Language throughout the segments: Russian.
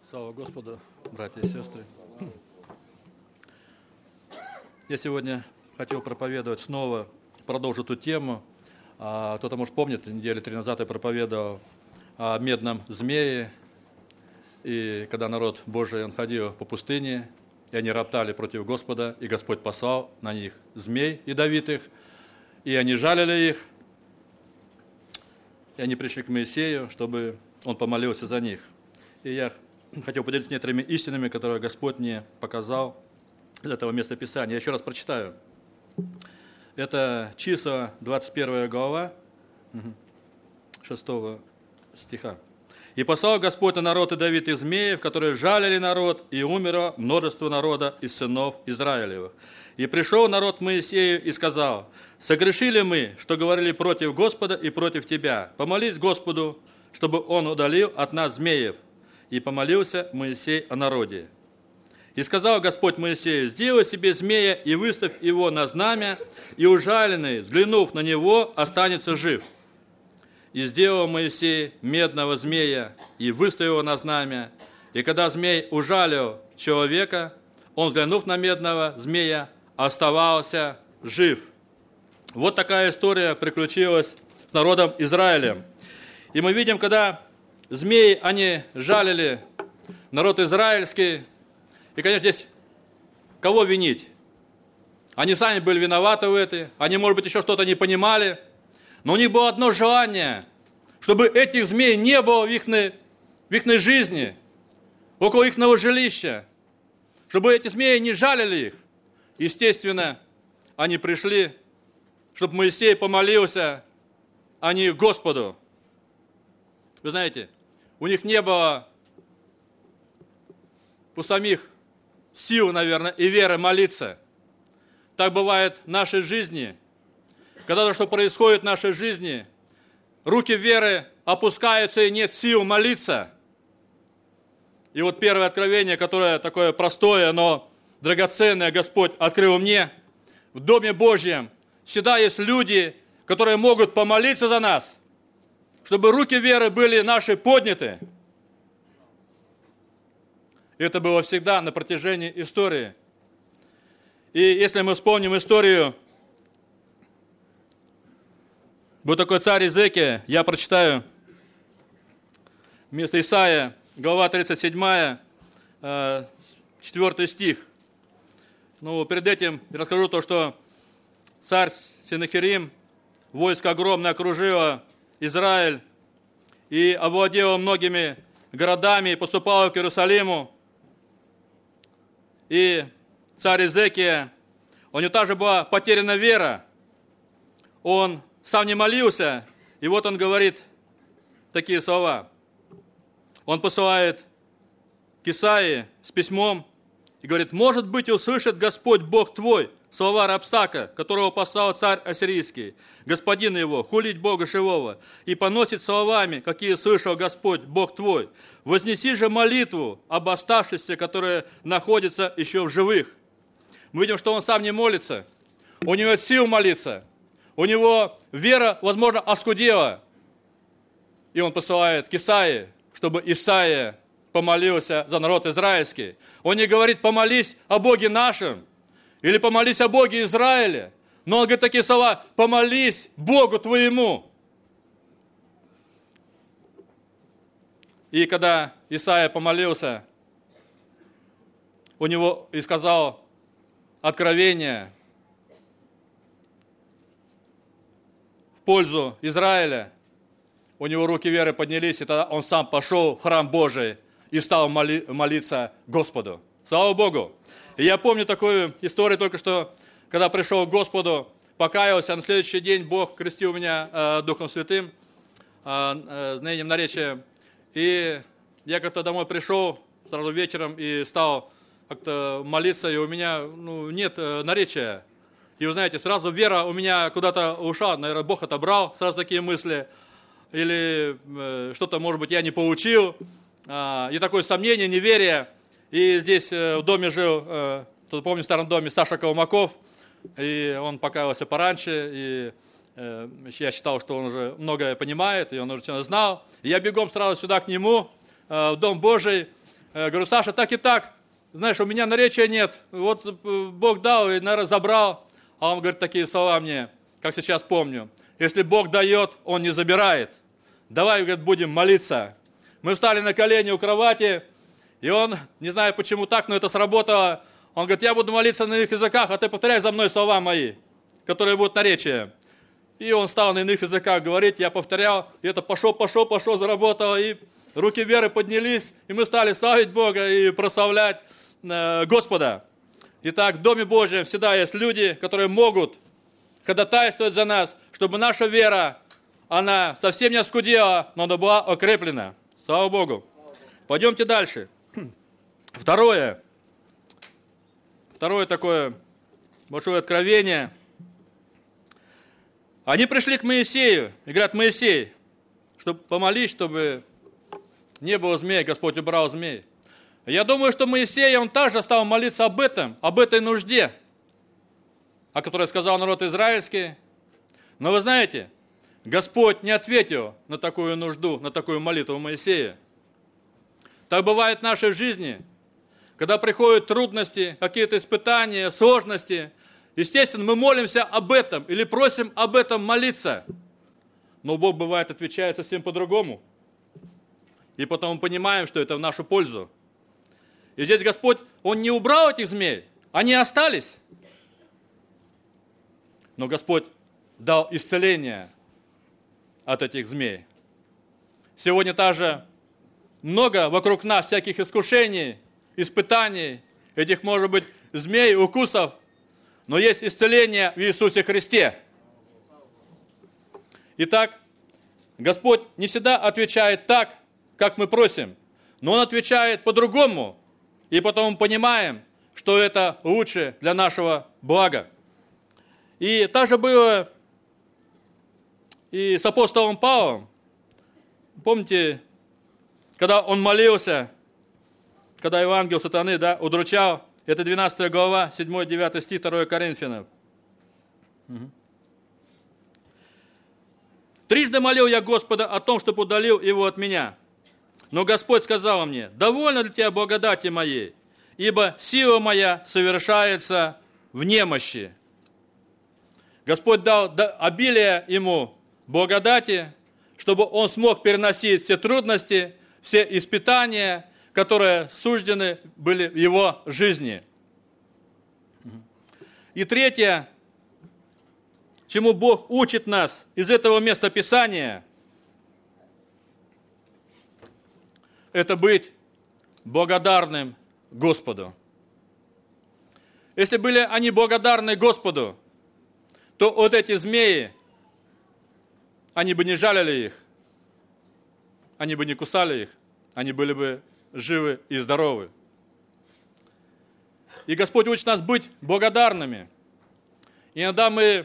Слава Господу, братья и сестры. Я сегодня хотел проповедовать снова, продолжу эту тему. Кто-то, может, помнит, недели 3 назад я проповедовал о медном змее. И когда народ Божий, он ходил по пустыне, и они роптали против Господа, и Господь послал на них змей ядовитых, и они жалили их, и они пришли к Моисею, чтобы он помолился за них. И я хотел поделиться некоторыми истинами, которые Господь мне показал из этого места Писания. Я еще раз прочитаю. Это Числа, 21 глава, 6 стиха. «И послал Господь на народ ядовитых змеев, которые жалили народ, и умерло множество народа из сынов Израилевых. И пришел народ к Моисею и сказал: согрешили мы, что говорили против Господа и против тебя. Помолись Господу, чтобы он удалил от нас змеев. И помолился Моисей о народе. И сказал Господь Моисею: сделай себе змея и выставь его на знамя, и ужаленный, взглянув на него, останется жив. И сделал Моисей медного змея, и выставил его на знамя. И когда змей ужалил человека, он, взглянув на медного змея, оставался жив». Вот такая история приключилась с народом Израилем. И мы видим, когда змеи, они жалили народ израильский. И, конечно, здесь кого винить? Они сами были виноваты в этом. Они, может быть, еще что-то не понимали. Но у них было одно желание, чтобы этих змей не было в их жизни, около их жилища. Чтобы эти змеи не жалили их. Естественно, они пришли, чтобы Моисей помолился о них Господу. Вы знаете, у них не было у самих сил, наверное, и веры молиться. Так бывает в нашей жизни. Когда то, что происходит в нашей жизни, руки веры опускаются и нет сил молиться. И вот первое откровение, которое такое простое, но драгоценное, Господь открыл мне. В Доме Божьем всегда есть люди, которые могут помолиться за нас, чтобы руки веры были наши подняты. И это было всегда на протяжении истории. И если мы вспомним историю, был такой царь Иезекия, я прочитаю вместо Исаия, глава 37, 4 стих. Ну, перед этим я расскажу то, что царь Сеннахерим, войско огромное окружило Израиль и овладело многими городами и поступало к Иерусалиму. И царь Иезекия, у него также была потеряна вера. Он сам не молился, и вот он говорит такие слова. Он посылает к Исаии с письмом и говорит: «Может быть, услышит Господь Бог твой слова Рабсака, которого послал царь ассирийский, господин его, хулить Бога живого, и поносит словами, какие слышал Господь Бог твой. Вознеси же молитву об оставшихся, которые находятся еще в живых». Мы видим, что он сам не молится, у него нет сил молиться, у него вера, возможно, оскудела. И он посылает к Исаии, чтобы Исаия помолился за народ израильский. Он не говорит: помолись о Боге нашем, или помолись о Боге Израиля. Но он говорит такие слова: помолись Богу твоему. И когда Исаия помолился, у него и сказал откровение в пользу Израиля, у него руки веры поднялись, и тогда он сам пошел в храм Божий и стал молиться Господу. Слава Богу! И я помню такую историю только что, когда пришел к Господу, покаялся, на следующий день Бог крестил меня Духом Святым, знанием наречия. И я как-то домой пришел сразу вечером и стал как-то молиться, и у меня нет наречия. И вы знаете, сразу вера у меня куда-то ушла, наверное, Бог отобрал, сразу такие мысли. Или что-то, может быть, я не получил. И такое сомнение, неверие. И здесь в доме жил, кто-то помнит, в старом доме Саша Колмаков. И он покаялся пораньше. И я считал, что он уже многое понимает, и он уже все знал. И я бегом сразу сюда к нему, в Дом Божий. Говорю, Саша, так и так, знаешь, у меня наречия нет, вот Бог дал и, наверное, забрал. А он говорит такие слова мне, как сейчас помню. Если Бог дает, Он не забирает. Давай, говорит, будем молиться. Мы встали на колени у кровати, и он, не знаю почему так, но это сработало. Он говорит, я буду молиться на иных языках, а ты повторяй за мной слова мои, которые будут наречия. И он стал на иных языках говорить, я повторял, и это пошло, заработало, и руки веры поднялись, и мы стали славить Бога и прославлять Господа. Итак, в Доме Божьем всегда есть люди, которые могут ходатайствовать за нас, чтобы наша вера, она совсем не оскудела, но она была укреплена. Слава Богу. Пойдемте дальше. Второе такое большое откровение. Они пришли к Моисею и говорят, Моисей, чтобы помолись, чтобы не было змей, Господь убрал змей. Я думаю, что Моисей, он также стал молиться об этой нужде, о которой сказал народ израильский. Но вы знаете, Господь не ответил на такую нужду, на такую молитву Моисея. Так бывает в нашей жизни, когда приходят трудности, какие-то испытания, сложности. Естественно, мы молимся об этом или просим об этом молиться. Но Бог, бывает, отвечает совсем по-другому. И потом мы понимаем, что это в нашу пользу. И здесь Господь, Он не убрал этих змей, они остались. Но Господь дал исцеление от этих змей. Сегодня также много вокруг нас всяких искушений, испытаний, этих, может быть, змей, укусов, но есть исцеление в Иисусе Христе. Итак, Господь не всегда отвечает так, как мы просим, но Он отвечает по-другому, и потом мы понимаем, что это лучше для нашего блага. И также было и с апостолом Павлом. Помните, когда он молился, когда ангел сатаны удручал, это 12 глава, 7-9 стих, 2 Коринфянам. «Трижды молил я Господа о том, чтобы удалил его от меня. Но Господь сказал мне, довольно для тебя благодати моей, ибо сила моя совершается в немощи». Господь дал обилие ему благодати, чтобы он смог переносить все трудности, все испытания, которые суждены были в его жизни. И третье, чему Бог учит нас из этого места Писания, это быть благодарным Господу. Если были они благодарны Господу, то вот эти змеи, они бы не жалили их, они бы не кусали их, они были бы живы и здоровы. И Господь учит нас быть благодарными. Иногда мы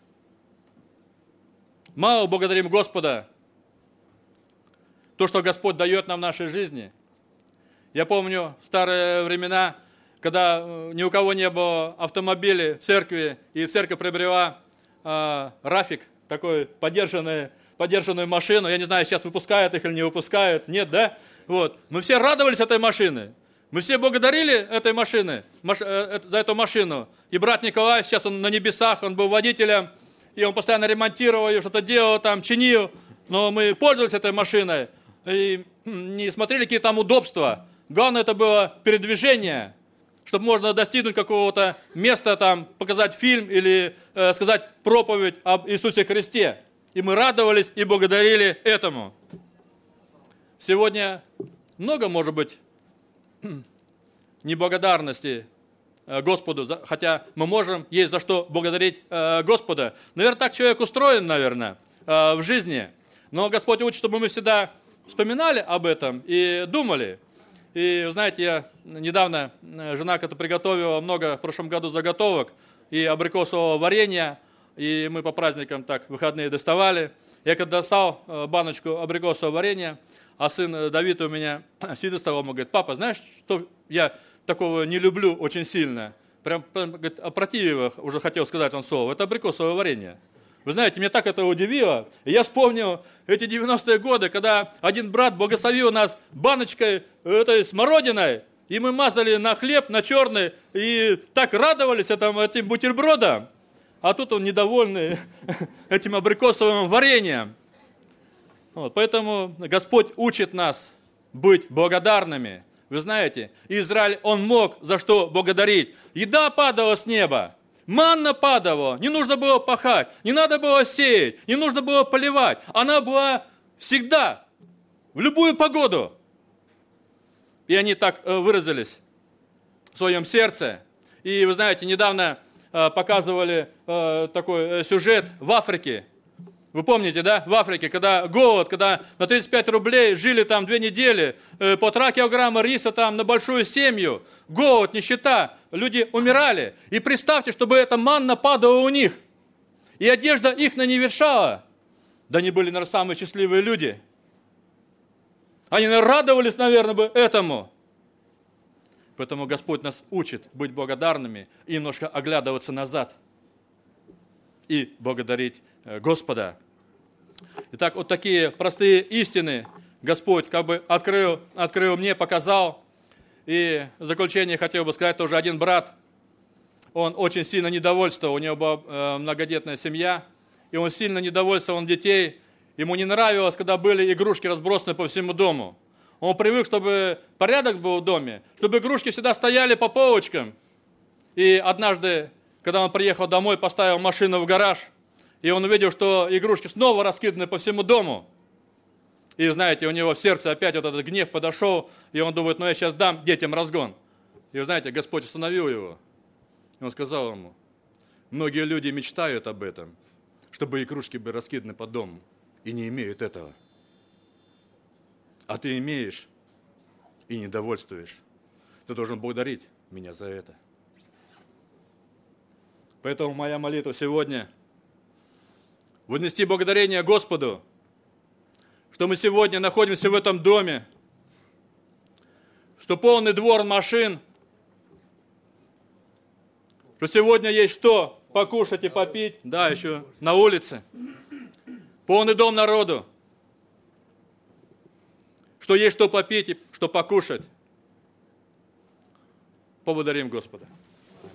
мало благодарим Господа, то, что Господь дает нам в нашей жизни. Я помню в старые времена, когда ни у кого не было автомобиля в церкви, и церковь приобрела Рафик, такой подержанную машину. Я не знаю, сейчас выпускают их или не выпускают. Нет, да? Вот. Мы все радовались этой машине. Мы все благодарили этой машине, за эту машину. И брат Николай, сейчас он на небесах, он был водителем, и он постоянно ремонтировал ее, что-то делал там, чинил. Но мы пользовались этой машиной и не смотрели, какие там удобства. Главное, это было передвижение, чтобы можно достигнуть какого-то места, там, показать фильм или сказать проповедь об Иисусе Христе. И мы радовались и благодарили этому. Сегодня много, может быть, неблагодарности Господу, хотя мы можем, есть за что благодарить Господа. Наверное, так человек устроен, наверное, в жизни. Но Господь учит, чтобы мы всегда вспоминали об этом и думали. И, знаете, я недавно, жена как-то приготовила много в прошлом году заготовок и абрикосового варенья, и мы по праздникам так выходные доставали. Я когда достал баночку абрикосового варенья, а сын Давид у меня сидит за столом и говорит, папа, знаешь, что я такого не люблю очень сильно? Прям говорит, опротивив, уже хотел сказать он слово, это абрикосовое варенье. Вы знаете, меня так это удивило. И я вспомнил эти 90-е годы, когда один брат благословил нас баночкой этой смородиной, и мы мазали на хлеб, на черный, и так радовались этим бутербродам. А тут он недовольный этим абрикосовым вареньем. Вот, поэтому Господь учит нас быть благодарными. Вы знаете, Израиль, он мог за что благодарить. Еда падала с неба, манна падала, не нужно было пахать, не надо было сеять, не нужно было поливать. Она была всегда, в любую погоду. И они так выразились в своем сердце. И вы знаете, недавно показывали такой сюжет в Африке. Вы помните, да, в Африке, когда голод, когда на 35 рублей жили там 2 недели, по 1,5 килограмма риса там на большую семью, голод, нищета, люди умирали. И представьте, чтобы эта манна падала у них, и одежда их не ветшала. Да они были, наверное, самые счастливые люди. Они, наверное, радовались, наверное, бы этому. Поэтому Господь нас учит быть благодарными и немножко оглядываться назад и благодарить Господа. Итак, вот такие простые истины Господь как бы открыл мне, показал. И в заключение хотел бы сказать, тоже один брат, он очень сильно недовольствовал, у него была многодетная семья, и он сильно недовольствовал детей. Ему не нравилось, когда были игрушки разбросаны по всему дому. Он привык, чтобы порядок был в доме, чтобы игрушки всегда стояли по полочкам. И однажды, когда он приехал домой, поставил машину в гараж, и он увидел, что игрушки снова раскиданы по всему дому. И знаете, у него в сердце опять вот этот гнев подошел, и он думает, я сейчас дам детям разгон. И вы знаете, Господь остановил его. И он сказал ему, многие люди мечтают об этом, чтобы игрушки были раскиданы по дому, и не имеют этого. А ты имеешь и недовольствуешь. Ты должен благодарить меня за это. Поэтому моя молитва сегодня – вознести благодарение Господу, что мы сегодня находимся в этом доме, что полный двор машин, что сегодня есть что покушать и попить, да, еще на улице, полный дом народу, что есть что попить и что покушать. Поблагодарим Господа.